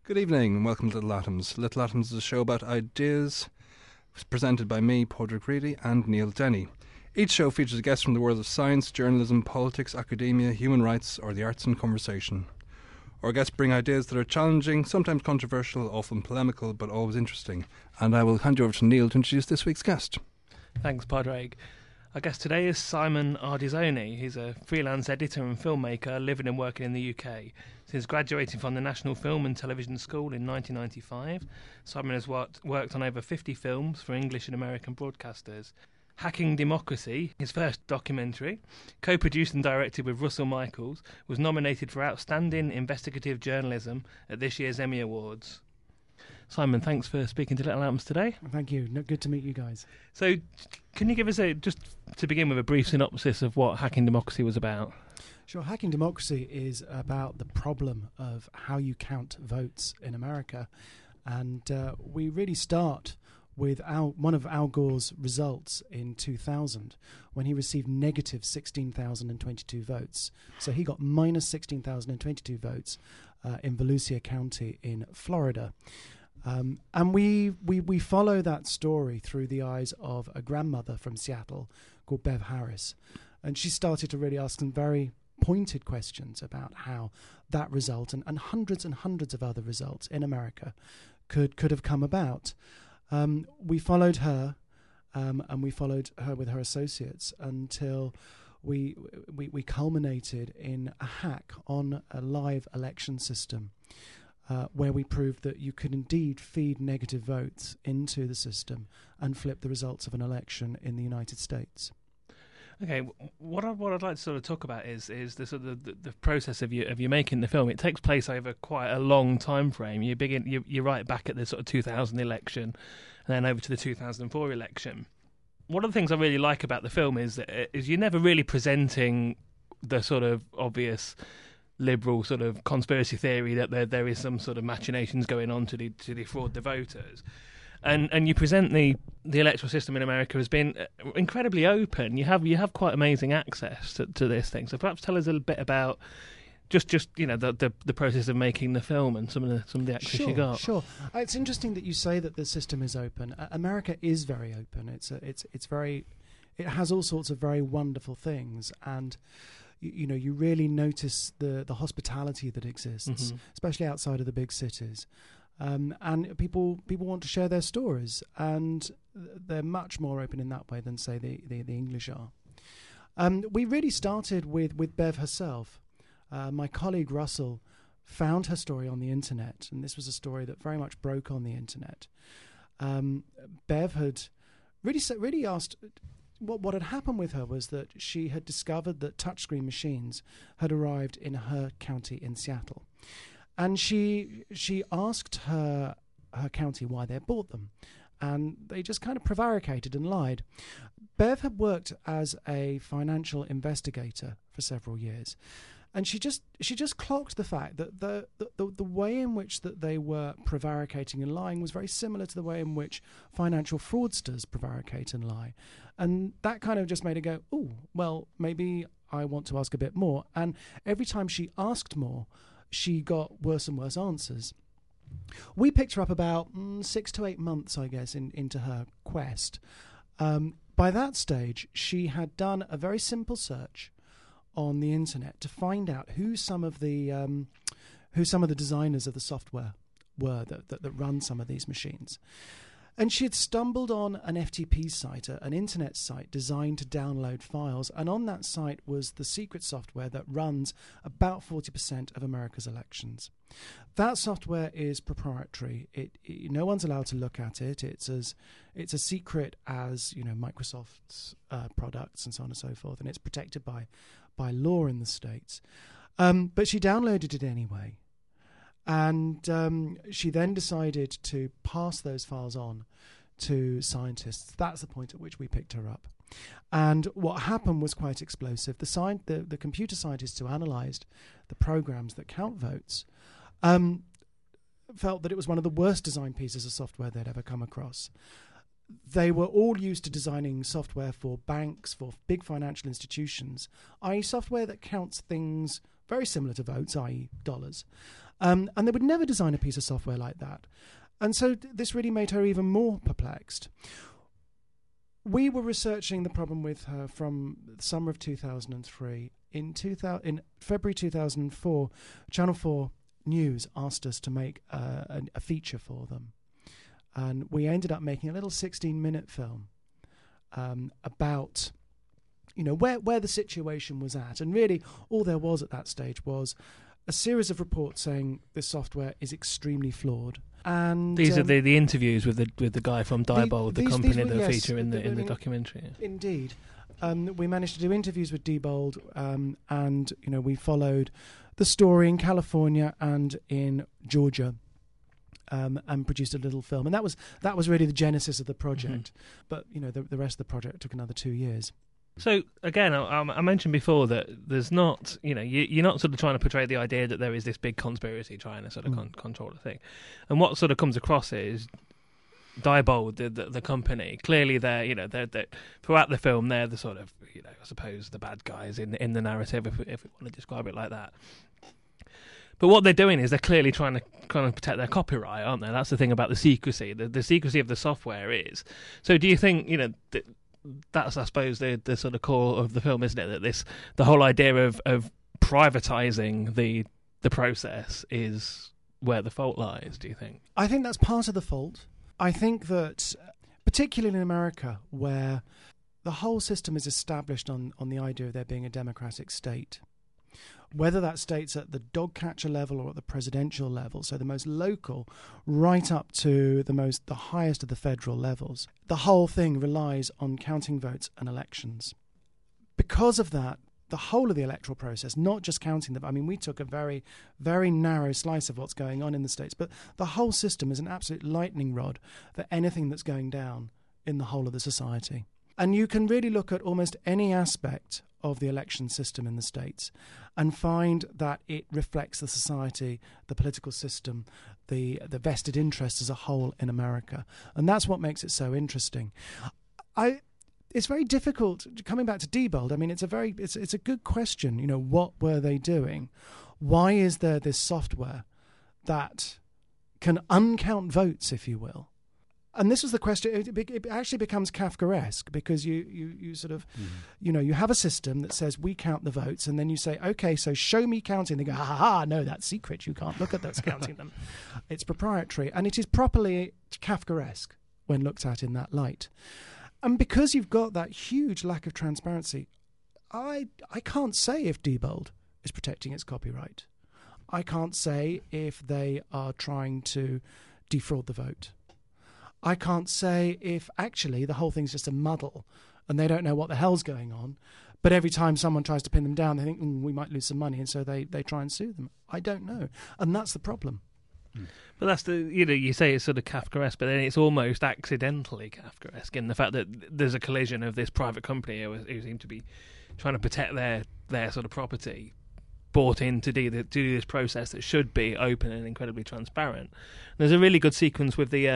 Good evening and welcome to Little Atoms. Little Atoms is a show about ideas. It's presented by me, Padraig Reedy, and Neil Denny. Each show features a guest from the world of science, journalism, politics, academia, human rights, or the arts and conversation. Our guests bring ideas that are challenging, sometimes controversial, often polemical, but always interesting. And I will hand you over to Neil to introduce this week's guest. Thanks, Padraig. Our guest today is Simon Ardizoni. He's a freelance editor and filmmaker living and working in the UK. Since graduating from the National Film and Television School in 1995, Simon has worked on over 50 films for English and American broadcasters. Hacking Democracy, his first documentary, co-produced and directed with Russell Michaels, was nominated for Outstanding Investigative Journalism at this year's Emmy Awards. Simon, thanks for speaking to Little Atoms today. Thank you. Good to meet you guys. So, can you give us just to begin with, a brief synopsis of what Hacking Democracy was about? Sure. Hacking Democracy is about the problem of how you count votes in America. And we really start with one of Al Gore's results in 2000, when he received negative 16,022 votes. So he got minus 16,022 votes in Volusia County in Florida. And we follow that story through the eyes of a grandmother from Seattle called Bev Harris. And she started to really ask some very pointed questions about how that result and hundreds of other results in America could have come about. We followed her, and we followed her with her associates until we culminated in a hack on a live election system, where we proved that you could indeed feed negative votes into the system and flip the results of an election in the United States. Okay, what I'd like to sort of talk about is the sort of the process of you making the film. It takes place over quite a long time frame. You're right back at the sort of 2000 election, and then over to the 2004 election. One of the things I really like about the film is you're never really presenting the sort of obvious liberal sort of conspiracy theory that there is some sort of machinations going on to defraud the voters. And you present the electoral system in America as being incredibly open. You have quite amazing access to this thing. So perhaps tell us a little bit about just the process of making the film and some of the access you got. Sure. It's interesting that you say that the system is open. America is very open. It has all sorts of very wonderful things, and you really notice the hospitality that exists, especially outside of the big cities. And people want to share their stories, and they're much more open in that way than, say, the English are. We really started with Bev herself. My colleague Russell found her story on the internet, and this was a story that very much broke on the internet. Bev had really asked. What had happened with her was that she had discovered that touchscreen machines had arrived in her county in Seattle. And she asked her county why they had bought them, and they just kind of prevaricated and lied. Bev had worked as a financial investigator for several years, and she just clocked the fact that the way in which that they were prevaricating and lying was very similar to the way in which financial fraudsters prevaricate and lie, and that kind of just made her go, "Oh, well, maybe I want to ask a bit more." And every time she asked more, she got worse and worse answers. We picked her up about 6 to 8 months, I guess, into her quest. By that stage, she had done a very simple search on the internet to find out who some of the designers of the software were that run some of these machines. And she had stumbled on an FTP site, an internet site designed to download files. And on that site was the secret software that runs about 40% of America's elections. That software is proprietary. No one's allowed to look at it. It's as secret as Microsoft's products and so on and so forth. And it's protected by law in the States. But she downloaded it anyway. And she then decided to pass those files on to scientists. That's the point at which we picked her up. And what happened was quite explosive. The computer scientists who analysed the programs that count votes felt that it was one of the worst design pieces of software they'd ever come across. They were all used to designing software for banks, for big financial institutions, i.e. software that counts things very similar to votes, i.e. dollars. And they would never design a piece of software like that. And so this really made her even more perplexed. We were researching the problem with her from the summer of 2003. In February 2004, Channel 4 News asked us to make a feature for them. And we ended up making a little 16-minute film about, where the situation was at. And really, all there was at that stage was a series of reports saying this software is extremely flawed. And these are the interviews with the guy from Diebold, the company that feature in the documentary. Yeah. Indeed. We managed to do interviews with Diebold, and we followed the story in California and in Georgia, and produced a little film. And that was really the genesis of the project. But the rest of the project took another 2 years. So again, I mentioned before that there's not, you're not sort of trying to portray the idea that there is this big conspiracy trying to sort of control the thing. And what sort of comes across is Diebold, the company. Clearly, they're throughout the film, they're the sort of, I suppose, the bad guys in the narrative, if we want to describe it like that. But what they're doing is they're clearly trying to kind of protect their copyright, aren't they? That's the thing about the secrecy. The secrecy of the software is. So do you think, that's, I suppose, the sort of core of the film, isn't it? That the whole idea of privatizing the process is where the fault lies, do you think? I think that's part of the fault. I think that, particularly in America, where the whole system is established on the idea of there being a democratic state, whether that state's at the dog catcher level or at the presidential level, so the most local, right up to the highest of the federal levels, the whole thing relies on counting votes and elections. Because of that, the whole of the electoral process, not just counting them, we took a very, very narrow slice of what's going on in the States, but the whole system is an absolute lightning rod for anything that's going down in the whole of the society. And you can really look at almost any aspect of the election system in the States and find that it reflects the society, the political system, the vested interests as a whole in America. And that's what makes it so interesting. It's very difficult, coming back to Diebold, it's a good question, what were they doing? Why is there this software that can uncount votes, if you will? And this was the question. It actually becomes Kafkaesque because you sort of, you have a system that says we count the votes, and then you say, okay, so show me counting. They go, ha, no, that's secret. You can't look at those counting them. It's proprietary, and it is properly Kafkaesque when looked at in that light. And because you've got that huge lack of transparency, I can't say if Diebold is protecting its copyright. I can't say if they are trying to defraud the vote. I can't say if actually the whole thing's just a muddle and they don't know what the hell's going on, but every time someone tries to pin them down, they think, we might lose some money, and so they try and sue them. I don't know. And that's the problem. But that's you say it's sort of Kafkaesque, but then it's almost accidentally Kafkaesque in the fact that there's a collision of this private company who seem to be trying to protect their sort of property, bought in to do this process that should be open and incredibly transparent. There's a really good sequence with the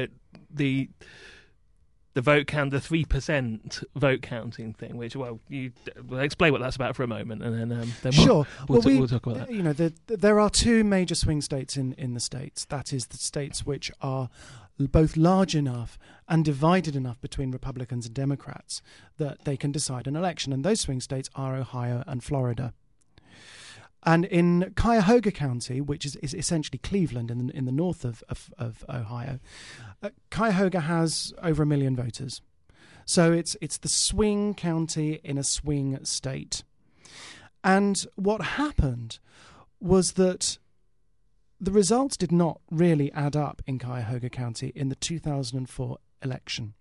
vote count, the 3% vote counting thing, which we'll explain what that's about for a moment, and then sure. We'll talk about that. There are two major swing states in the States. That is the states which are both large enough and divided enough between Republicans and Democrats that they can decide an election, and those swing states are Ohio and Florida. And in Cuyahoga County, which is essentially Cleveland in the north of Ohio, Cuyahoga has over 1 million voters. So it's the swing county in a swing state. And what happened was that the results did not really add up in Cuyahoga County in the 2004 election.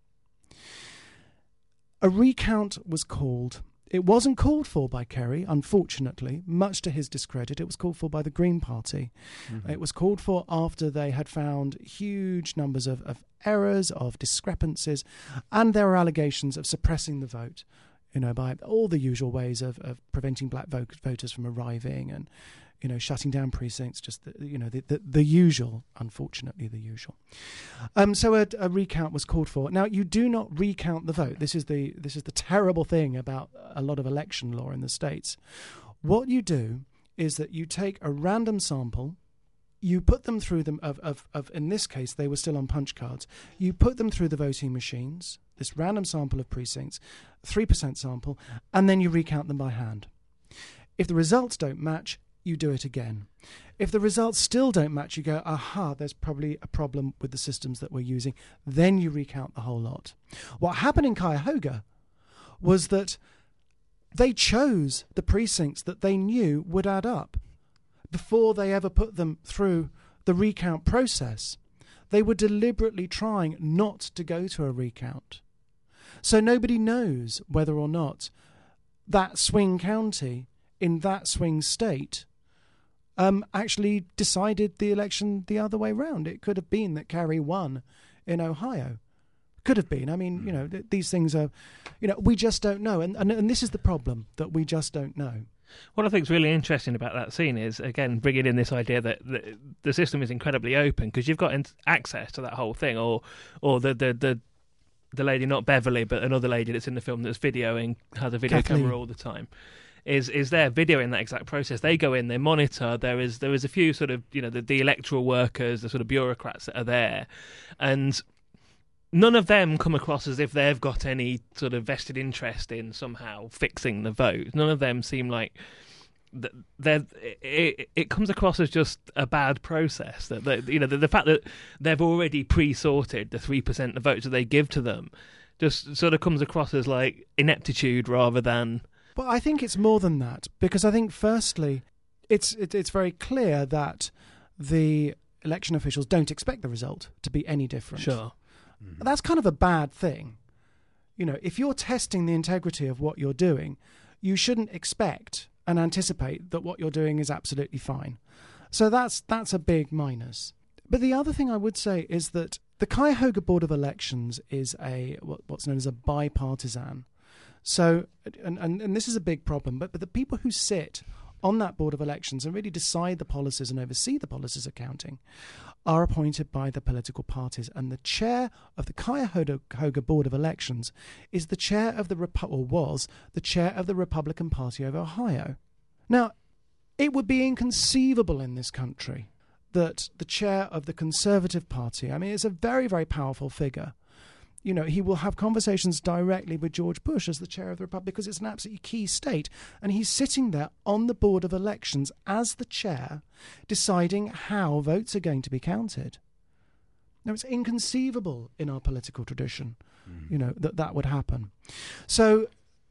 A recount was called. It wasn't called for by Kerry, unfortunately, much to his discredit. It was called for by the Green Party. Mm-hmm. It was called for after they had found huge numbers of errors, of discrepancies, and there were allegations of suppressing the vote, by all the usual ways of preventing black voters from arriving and, shutting down precincts, just the usual, unfortunately, the usual. So a recount was called for. Now, you do not recount the vote. This is the terrible thing about a lot of election law in the States. What you do is that you take a random sample, you put them through them of in this case they were still on punch cards. You put them through the voting machines, this random sample of precincts, 3% sample, and then you recount them by hand. If the results don't match, you do it again. If the results still don't match, you go, aha, there's probably a problem with the systems that we're using. Then you recount the whole lot. What happened in Cuyahoga was that they chose the precincts that they knew would add up before they ever put them through the recount process. They were deliberately trying not to go to a recount. So nobody knows whether or not that swing county in that swing state actually decided the election the other way round. It could have been that Kerry won in Ohio. Could have been. I mean, these things are, we just don't know. And this is the problem, that we just don't know. What I think is really interesting about that scene is, again, bringing in this idea that the system is incredibly open because you've got access to that whole thing, or the lady, not Beverly, but another lady that's in the film that's videoing, has a video camera all the time, is there videoing that exact process. They go in, they monitor. There is a few sort of, the electoral workers, the sort of bureaucrats that are there, and none of them come across as if they've got any sort of vested interest in somehow fixing the vote. None of them seem like it comes across as just a bad process. That the fact that they've already pre-sorted the 3% of votes that they give to them just sort of comes across as like ineptitude rather than. Well, I think it's more than that, because I think firstly, it's very clear that the election officials don't expect the result to be any different. Sure. Mm-hmm. That's kind of a bad thing. If you're testing the integrity of what you're doing, you shouldn't expect and anticipate that what you're doing is absolutely fine. So that's a big minus. But the other thing I would say is that the Cuyahoga Board of Elections is what's known as a bipartisan. So, and this is a big problem, but the people who sit on that Board of Elections and really decide the policies and oversee the policies of counting are appointed by the political parties. And the chair of the Cuyahoga Board of Elections is the chair of was the chair of the Republican Party of Ohio. Now, it would be inconceivable in this country that the chair of the Conservative Party, I mean, it's a very, very powerful figure. He will have conversations directly with George Bush as the chair of the Republic, because it's an absolutely key state. And he's sitting there on the Board of Elections as the chair, deciding how votes are going to be counted. Now, it's inconceivable in our political tradition, that would happen. So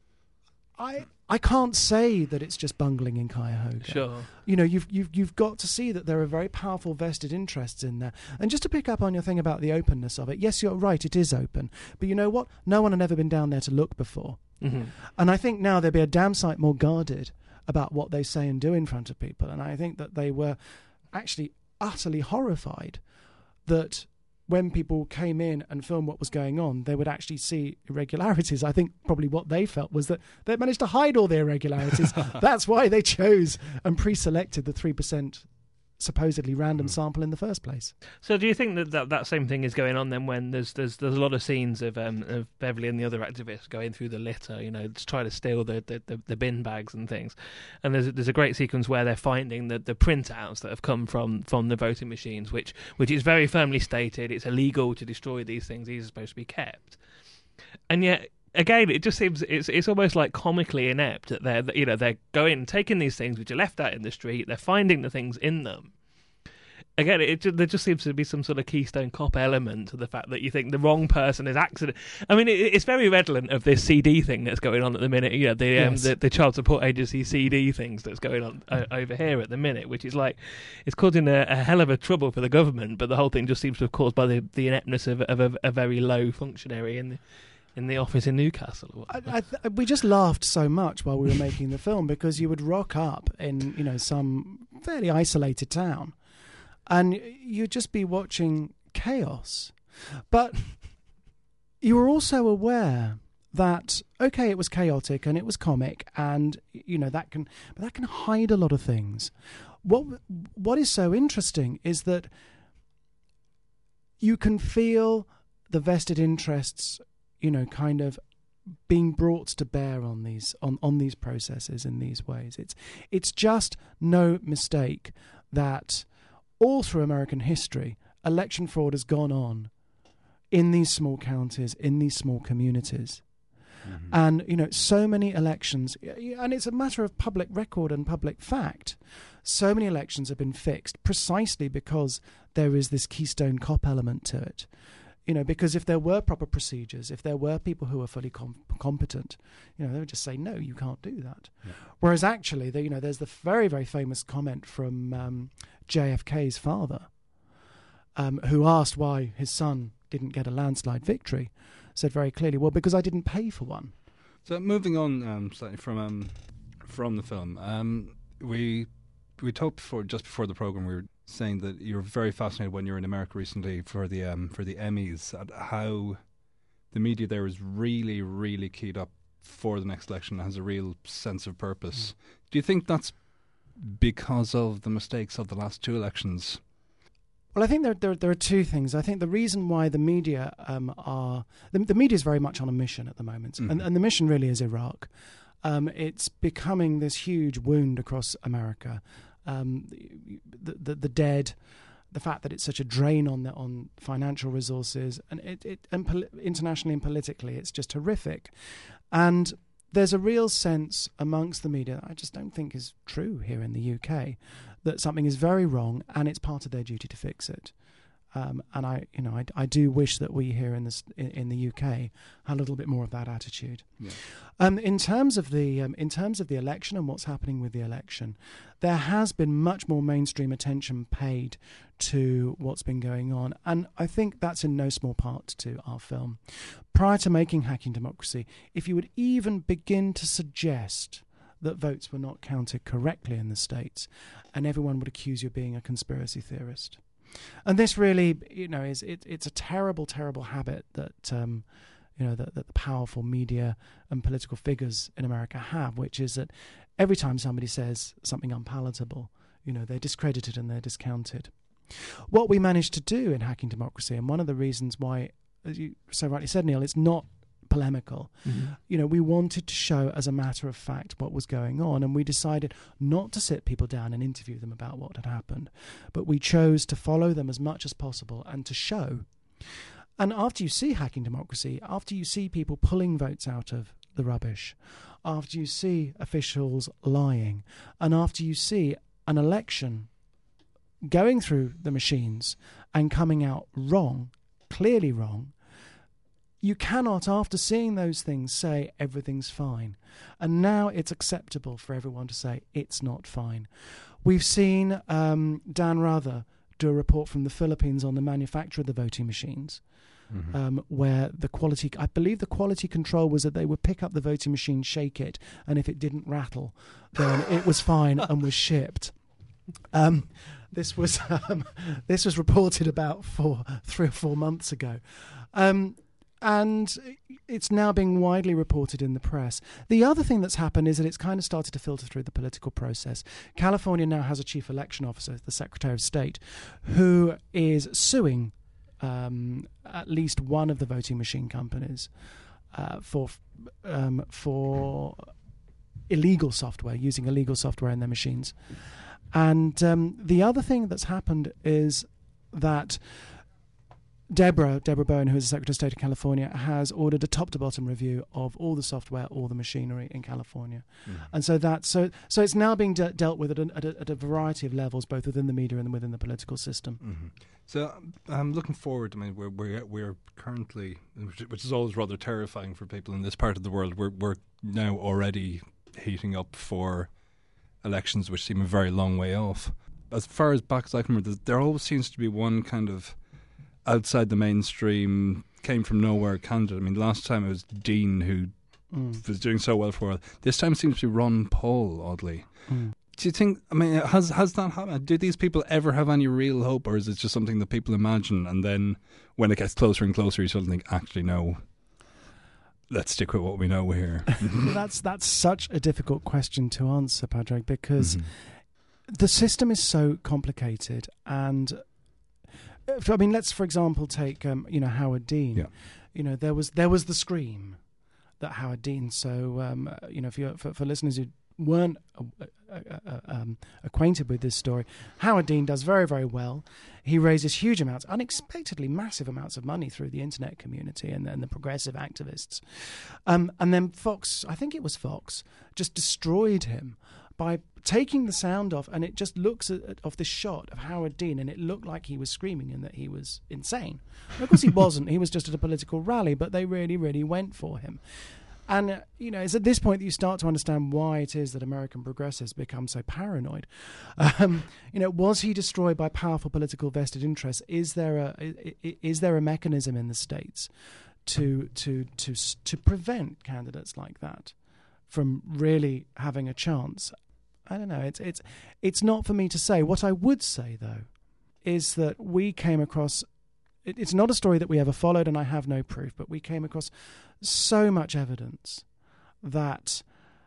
I can't say that it's just bungling in Cuyahoga. Sure. You've got to see that there are very powerful vested interests in there. And just to pick up on your thing about the openness of it, yes, you're right, it is open. But you know what? No one had ever been down there to look before. Mm-hmm. And I think now they'll be a damn sight more guarded about what they say and do in front of people. And I think that they were actually utterly horrified that when people came in and filmed what was going on, they would actually see irregularities. I think probably what they felt was that they managed to hide all the irregularities. That's why they chose and pre-selected the 3% supposedly random sample in the first place. So do you think that same thing is going on then when there's a lot of scenes of Beverly and the other activists going through the litter, to try to steal the bin bags and things, and there's a great sequence where they're finding the printouts that have come from the voting machines, which is very firmly stated it's illegal to destroy these things. These are supposed to be kept, and yet again, it just seems it's almost like comically inept that they're going taking these things which are left out in the street, they're finding the things in them. Again, there just seems to be some sort of Keystone Cop element to the fact that you think the wrong person is accident. I mean, it's very redolent of this CD thing that's going on at the minute. The Child Support Agency CD things that's going on over here at the minute, which is like it's causing a hell of a trouble for the government. But the whole thing just seems to have caused by the ineptness of a very low functionary in the office in Newcastle. We just laughed so much while we were making the film, because you would rock up in some fairly isolated town and you'd just be watching chaos. But you were also aware that, okay, it was chaotic and it was comic, and that can hide a lot of things. What is so interesting is that you can feel the vested interests kind of being brought to bear on these processes in these ways. It's just no mistake that all through American history, election fraud has gone on in these small counties, in these small communities. Mm-hmm. And, so many elections, and it's a matter of public record and public fact, so many elections have been fixed precisely because there is this Keystone Cop element to it. Because if there were proper procedures, if there were people who were fully competent, they would just say, no, you can't do that. Yeah. Whereas actually, there's the very, very famous comment from JFK's father, who asked why his son didn't get a landslide victory, said very clearly, well, because I didn't pay for one. So moving on slightly from the film, we talked just before the program, we were saying that you were very fascinated when you were in America recently for the Emmys, at how the media there is really, really keyed up for the next election, has a real sense of purpose. Do you think that's because of the mistakes of the last two elections? Well, I think there are two things. I think the reason why the media the media is very much on a mission at the moment, mm-hmm. and the mission really is Iraq. It's becoming this huge wound across America. The dead, the fact that it's such a drain on financial resources, and internationally and politically, it's just horrific. And there's a real sense amongst the media that I just don't think is true here in the UK, that something is very wrong and it's part of their duty to fix it. And I do wish that we here in the UK had a little bit more of that attitude. Yeah. In terms of the election and what's happening with the election, there has been much more mainstream attention paid to what's been going on, and I think that's in no small part to our film. Prior to making Hacking Democracy, if you would even begin to suggest that votes were not counted correctly in the States, and everyone would accuse you of being a conspiracy theorist. And this really, it's a terrible, terrible habit that that the powerful media and political figures in America have, which is that every time somebody says something unpalatable, they're discredited and they're discounted. What we managed to do in Hacking Democracy, and one of the reasons why, as you so rightly said, Neil, it's not polemical. Mm-hmm. We wanted to show as a matter of fact what was going on, and we decided not to sit people down and interview them about what had happened, but we chose to follow them as much as possible and to show. And after you see Hacking Democracy, after you see people pulling votes out of the rubbish, after you see officials lying, and after you see an election going through the machines and coming out wrong, clearly wrong, you cannot, after seeing those things, say everything's fine. And now it's acceptable for everyone to say it's not fine. We've seen Dan Rather do a report from the Philippines on the manufacture of the voting machines, mm-hmm. Where I believe the quality control was that they would pick up the voting machine, shake it, and if it didn't rattle, then it was fine and was shipped. This was reported about 3 or 4 months ago. And it's now being widely reported in the press. The other thing that's happened is that it's kind of started to filter through the political process. California now has a chief election officer, the Secretary of State, who is suing at least one of the voting machine companies for illegal software, using illegal software in their machines. And the other thing that's happened is that Deborah Bowen, who is the Secretary of State of California, has ordered a top-to-bottom review of all the software, all the machinery in California, and so it's now being dealt with at a variety of levels, both within the media and within the political system. Mm-hmm. So I'm looking forward. I mean, we're currently, which is always rather terrifying for people in this part of the world. We're now already heating up for elections, which seem a very long way off. As far as back as I can remember, there always seems to be one kind of outside the mainstream, came from nowhere candidate. I mean, last time it was Dean who was doing so well for a while. This time it seems to be Ron Paul, oddly. Do you think, I mean, has that happened? Do these people ever have any real hope, or is it just something that people imagine, and then when it gets closer and closer you suddenly think, actually no, let's stick with what we know here? That's such a difficult question to answer, Padraig, because the system is so complicated. And I mean, let's, for example, take Howard Dean. Yeah. There was the scream Howard Dean. So for listeners who weren't acquainted with this story, Howard Dean does very, very well. He raises huge amounts, unexpectedly massive amounts of money through the internet community and the progressive activists. And then Fox, I think it was Fox, just destroyed him by taking the sound off, and it just looks of this shot of Howard Dean, and it looked like he was screaming and that he was insane. And of course he wasn't. He was just at a political rally, but they really, really went for him. And, it's at this point that you start to understand why it is that American progressives become so paranoid. Was he destroyed by powerful political vested interests? Is there a mechanism in the States to prevent candidates like that from really having a chance? I don't know. It's not for me to say. What I would say, though, is that we came across... It's not a story that we ever followed, and I have no proof, but we came across so much evidence that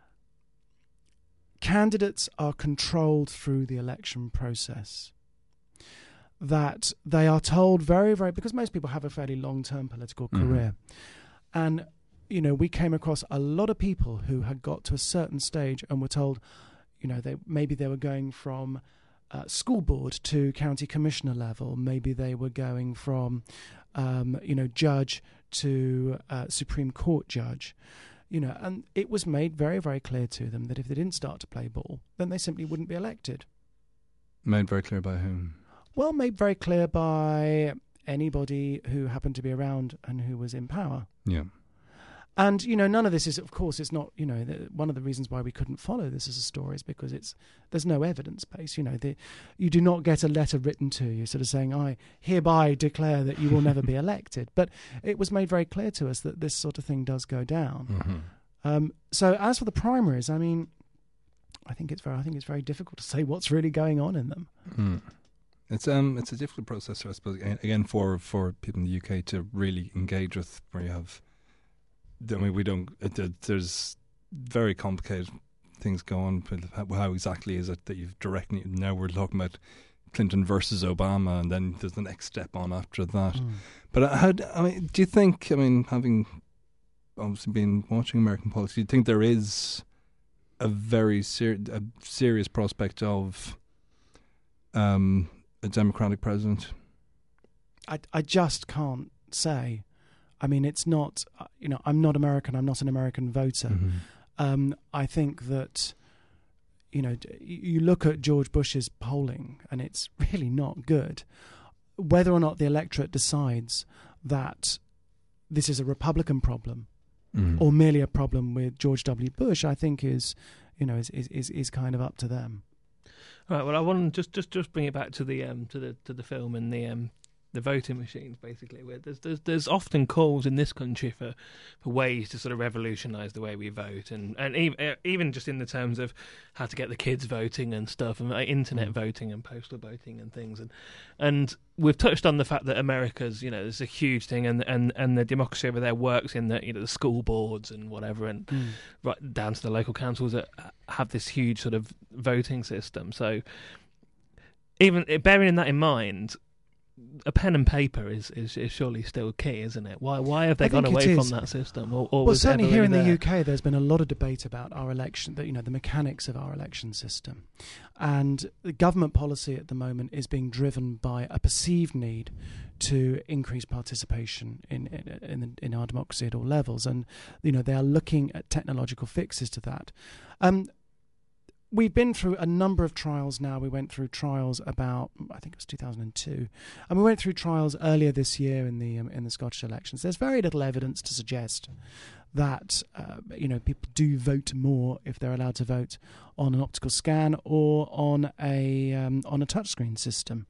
candidates are controlled through the election process, that they are told very, very... Because most people have a fairly long-term political career. And, we came across a lot of people who had got to a certain stage and were told, maybe they were going from... school board to county commissioner level. Maybe they were going from, judge to Supreme Court judge, and it was made very, very clear to them that if they didn't start to play ball, then they simply wouldn't be elected. Made very clear by whom? Well, made very clear by anybody who happened to be around and who was in power. Yeah. And, none of this is, of course, it's not, one of the reasons why we couldn't follow this as a story is because there's no evidence base. You do not get a letter written to you sort of saying, I hereby declare that you will never be elected. But it was made very clear to us that this sort of thing does go down. So as for the primaries, I think it's very difficult to say what's really going on in them. It's a difficult process, I suppose, again, for people in the UK to really engage with, where you have... there's very complicated things go on. How exactly is it that you've directly... Now we're talking about Clinton versus Obama, and then there's the next step on after that. But do you think, having obviously been watching American politics, do you think there is a very serious prospect of a Democratic president? I just can't say. It's not, I'm not American. I'm not an American voter. I think that, you look at George Bush's polling and it's really not good. Whether or not the electorate decides that this is a Republican problem or merely a problem with George W. Bush, I think is kind of up to them. Right. Well, I want to just bring it back to the film and the voting machines, basically, where there's often calls in this country for ways to sort of revolutionise the way we vote, and even just in the terms of how to get the kids voting and stuff, and internet voting and postal voting and things, and we've touched on the fact that America's, there's a huge thing, and the democracy over there works in that, the school boards and whatever, and right down to the local councils that have this huge sort of voting system. So even bearing that in mind, a pen and paper is surely still key, isn't it? Why have they gone away from that system? Or certainly here in the UK, there's been a lot of debate about our election, the mechanics of our election system, and the government policy at the moment is being driven by a perceived need to increase participation in our democracy at all levels, and they are looking at technological fixes to that. We've been through a number of trials now. We went through trials about, I think it was 2002, and we went through trials earlier this year in the Scottish elections. There's very little evidence to suggest that people do vote more if they're allowed to vote on an optical scan or on a touchscreen system.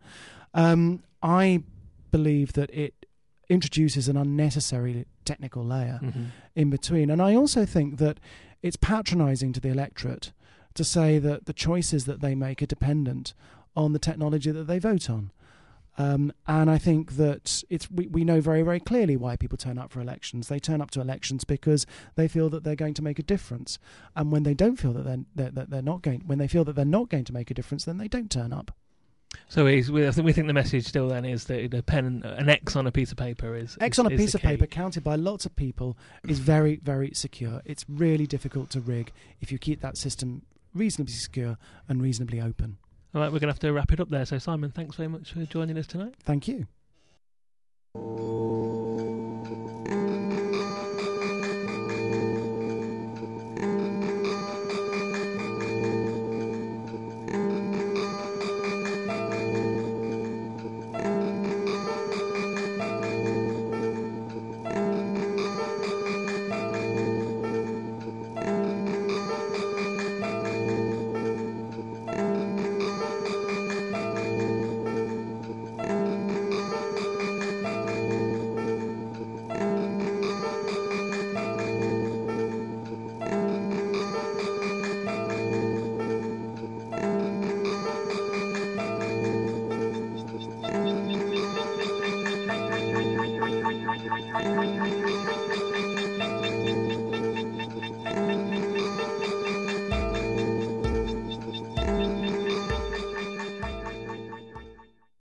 I believe that it introduces an unnecessary technical layer in between, and I also think that it's patronising to the electorate to say that the choices that they make are dependent on the technology that they vote on. And I think that we know very, very clearly why people turn up for elections. They turn up to elections because they feel that they're going to make a difference. And when they don't feel that when they feel that they're not going to make a difference, then they don't turn up. So I think we think the message still then is that the pen, an X on a piece of paper is X on a piece the of key. paper counted by lots of people is very, very secure. It's really difficult to rig if you keep that system reasonably secure and reasonably open. All right, we're going to have to wrap it up there. So Simon, thanks very much for joining us tonight. Thank you.